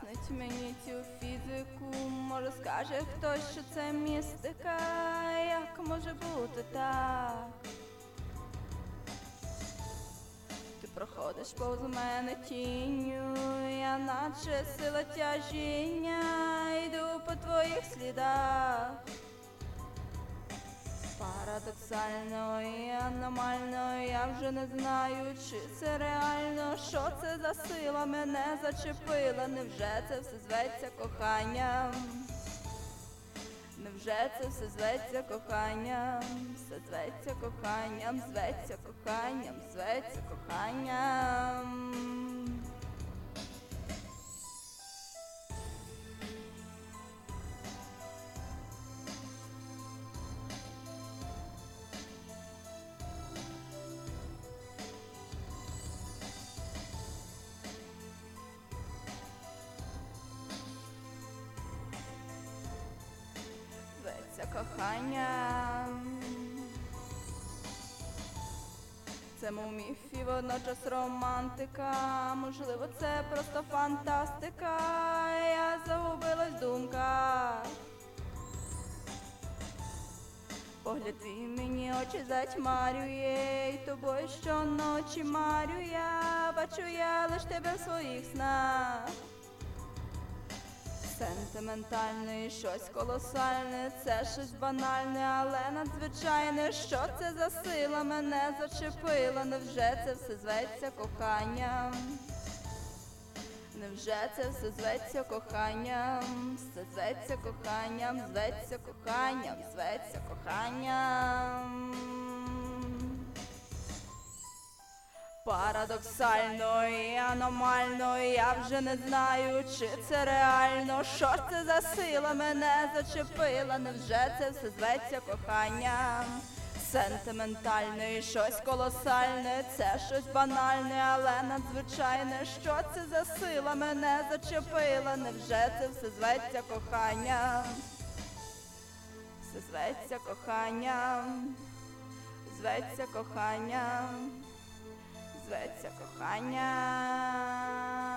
пояснить мені цю фізику? Може скаже хтось, що це містика? Як може бути так? Ти проходиш повз мене тінню, я наче сила тяжіння, йду по твоїх слідах. Парадоксально і аномально, я вже не знаю, чи це реально. Що це за сила мене зачепила? Невже це все зветься коханням? Невже це все зветься коханням? Все зветься коханням, зветься коханням, зветься коханням. Зветься коханням. Це мов міф і водночас романтика. Можливо, це просто фантастика. Я загубилась в думках. Погляд твій мені очі затьмарює, і тобою щоночі марю я. Бачу я лиш тебе в своїх снах. Сентиментальне і щось колосальне, це щось банальне, але надзвичайне. Що це за сила мене зачепила? Невже це все зветься коханням? Невже це все зветься коханням? Все зветься коханням, зветься коханням, зветься коханням. Парадоксально і аномально, я вже не знаю, чи це реально. Що ж це за сила мене зачепила? Невже це все зветься коханням? Сентиментальне і щось колосальне, це щось банальне, але надзвичайне. Що це за сила мене зачепила? Невже це все зветься коханням? Все зветься коханням, зветься коханням, зветься кохання.